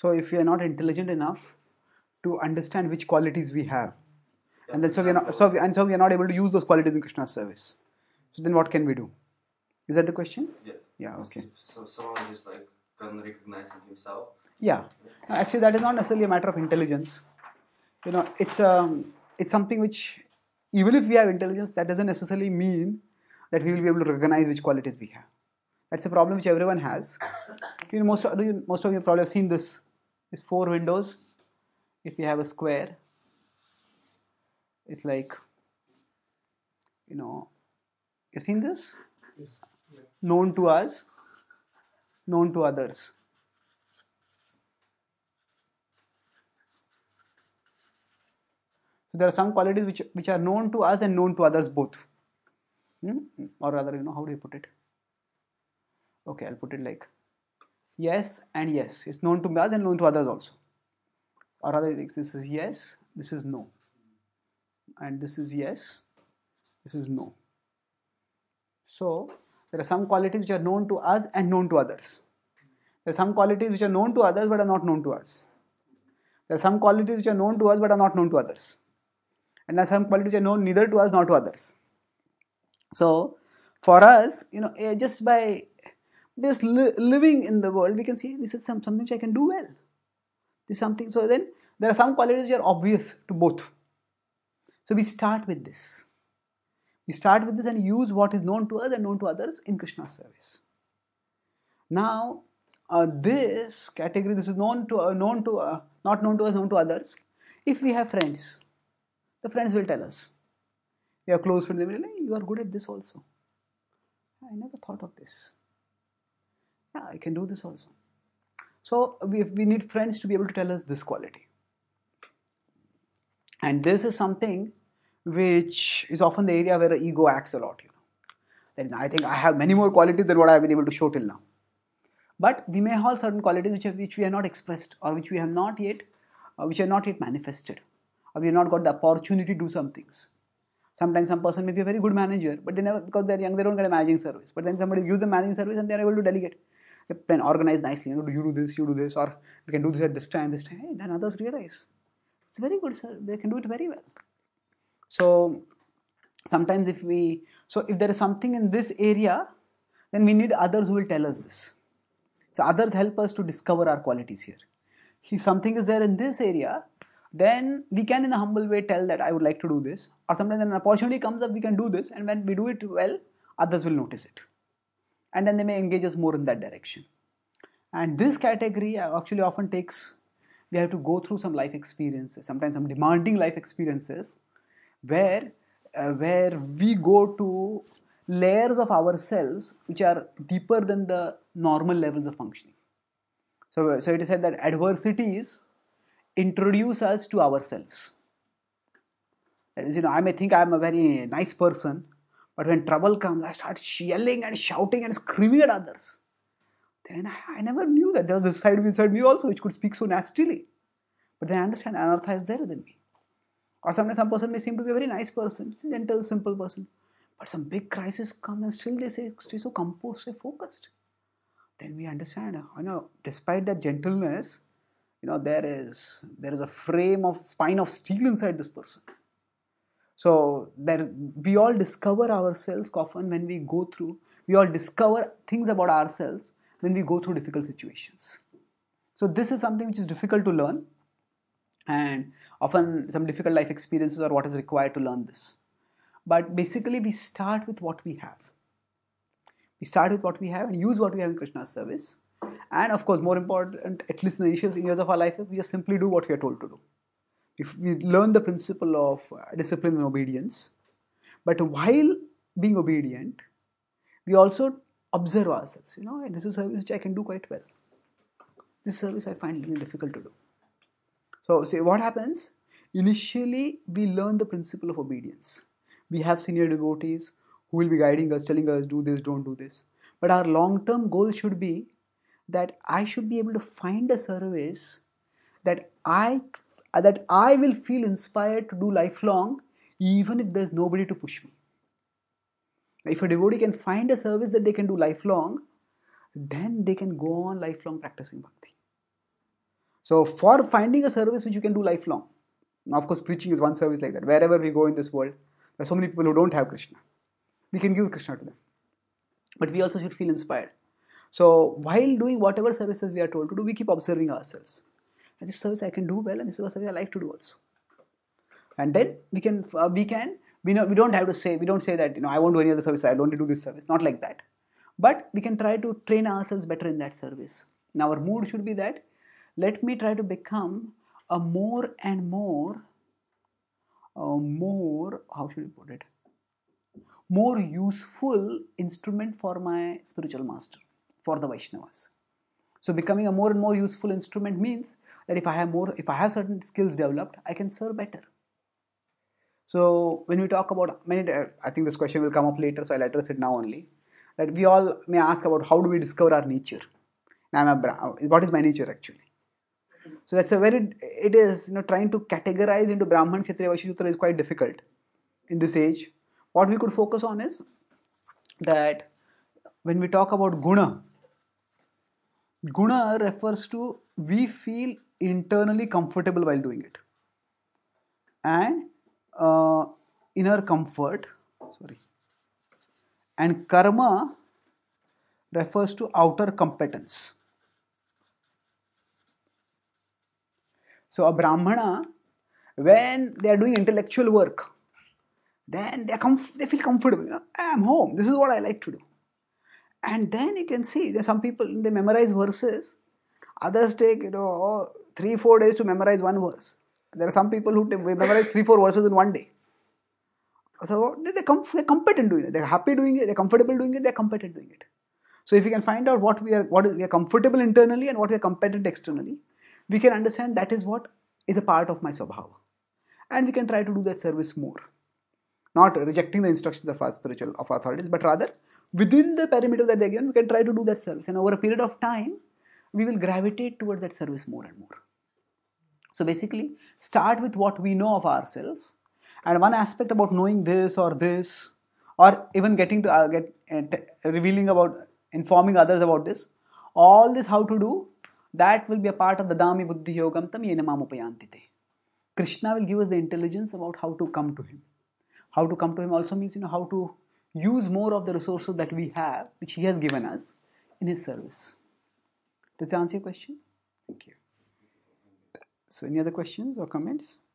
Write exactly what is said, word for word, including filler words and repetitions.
So if we are not intelligent enough to understand which qualities we have, Yeah, and then for so we are not, example- so we, and so we are not able to use those qualities in Krishna's service. So then what can we do? Is that the question? Yeah. Yeah. Okay. So someone just like can recognize in himself. Yeah. Actually, that is not necessarily a matter of intelligence. You know, it's um, it's something which, even if we have intelligence, that doesn't necessarily mean that we will be able to recognize which qualities we have. That's a problem which everyone has. You know, most of, do you, most of you probably have seen this. These four windows. If you have a square, it's like, you know, you've seen this? Yes. Known to us, known to others. So there are some qualities which, which are known to us and known to others both. Hmm? Or rather, you know, how do you put it? Okay, I'll put it like yes and yes. It's known to us and known to others also. Or rather, this is yes, this is no. And this is yes, this is no. So there are some qualities which are known to us and known to others. There are some qualities which are known to others but are not known to us. There are some qualities which are known to us but are not known to others. And there are some qualities which are known neither to us nor to others. So for us, you know, eh, just by just li- living in the world, we can see this is some, something which I can do well. This is something. So then there are some qualities which are obvious to both. So we start with this. We start with this and use what is known to us and known to others in Krishna's service. Now, uh, this category, this is known to uh, known to uh, not known to us, known to others. If we have friends, the friends will tell us. We are close friends. They will say, "You are good at this also." I never thought of this. Yeah, I can do this also. So we we need friends to be able to tell us this quality. And this is something which is often the area where ego acts a lot. You know, that is, I think I have many more qualities than what I have been able to show till now. But we may have certain qualities which, have, which we have not expressed or which we have not yet, uh, which are not yet manifested, or we have not got the opportunity to do some things. Sometimes some person may be a very good manager, but they never, because they're young, they don't get a managing service. But then somebody gives them managing service and they're able to delegate. They can organize nicely. You know, you do this, you do this, or we can do this at this time, this time. Hey, then others realize it's very good, sir. They can do it very well. So sometimes if we, so if there is something in this area, then we need others who will tell us this. So others help us to discover our qualities here. If something is there in this area, then we can in a humble way tell that I would like to do this. Or sometimes when an opportunity comes up, we can do this. And when we do it well, others will notice it. And then they may engage us more in that direction. And this category actually often takes, we have to go through some life experiences, sometimes some demanding life experiences, where, uh, where we go to layers of ourselves which are deeper than the normal levels of functioning. So, so it is said that adversities introduce us to ourselves. That is, you know, I may think I am a very nice person, but when trouble comes, I start yelling and shouting and screaming at others. Then I, I never knew that there was a side inside me also which could speak so nastily. But then I understand Anartha is there within me. Or sometimes some person may seem to be a very nice person, gentle, simple person. But some big crisis comes and still they say, stay so composed, stay focused. Then we understand, you know, despite that gentleness, you know, there is there is a frame of spine of steel inside this person. So there we all discover ourselves often when we go through, we all discover things about ourselves when we go through difficult situations. So this is something which is difficult to learn, and often some difficult life experiences are what is required to learn this. But basically we start with what we have. We start with what we have and use what we have in Krishna's service. And of course, more important, at least in the initial years of our life, is we just simply do what we are told to do. If we learn the principle of discipline and obedience, but while being obedient, we also observe ourselves. You know, this is a service which I can do quite well. This service I find really difficult to do. So, see what happens? Initially, we learn the principle of obedience. We have senior devotees who will be guiding us, telling us, do this, don't do this. But our long term goal should be that I should be able to find a service that I that I will feel inspired to do lifelong, even if there's nobody to push me. If a devotee can find a service that they can do lifelong, then they can go on lifelong practicing bhakti. So for finding a service which you can do lifelong, now of course preaching is one service like that. Wherever we go in this world, there are so many people who don't have Krishna. We can give Krishna to them. But we also should feel inspired. So while doing whatever services we are told to do, we keep observing ourselves. And this service I can do well, and this is a service I like to do also. And then we can uh, we can we know we don't have to say we don't say that you know I won't do any other service. I don't do this service. Not like that. But we can try to train ourselves better in that service. Now our mood should be that let me try to become a more and more, uh, more how should we put it, more useful instrument for my spiritual master, for the Vaishnavas. So becoming a more and more useful instrument means that if I have more, if I have certain skills developed, I can serve better. So when we talk about many, I think this question will come up later, so I'll address it now only. That we all may ask about how do we discover our nature. Now I'm a Bra- what is my nature actually? So that's a very, it is, you know, trying to categorize into Brahman, Kshatriya, Vaishya, Shudra is quite difficult in this age. What we could focus on is that when we talk about guna, guna refers to we feel internally comfortable while doing it. And uh, inner comfort, sorry. And karma refers to outer competence. So a Brahmana, when they are doing intellectual work, then they, comf- they feel comfortable. You know, I'm home. This is what I like to do. And then you can see there's some people, they memorize verses. Others take, you know, three, four days to memorize one verse. There are some people who memorize three, four verses in one day. So they're, com- they're competent doing it. They're happy doing it. They're comfortable doing it. They're competent doing it. So if we can find out what we are, what is, we are comfortable internally and what we are competent externally, we can understand that is what is a part of my Swabhava. And we can try to do that service more. Not rejecting the instructions of our spiritual of our authorities, but rather within the perimeter that they are given, we can try to do that service. And over a period of time, we will gravitate towards that service more and more. So basically, start with what we know of ourselves. And one aspect about knowing this or this, or even getting to uh, get uh, t- revealing about, informing others about this, all this how to do, that will be a part of the Dadami Buddhi Yogam Tam Yena Mam Upayantite. Krishna will give us the intelligence about how to come to him. How to come to him also means, you know, how to use more of the resources that we have, which he has given us, in his service. Does that answer your question? Thank you. So any other questions or comments?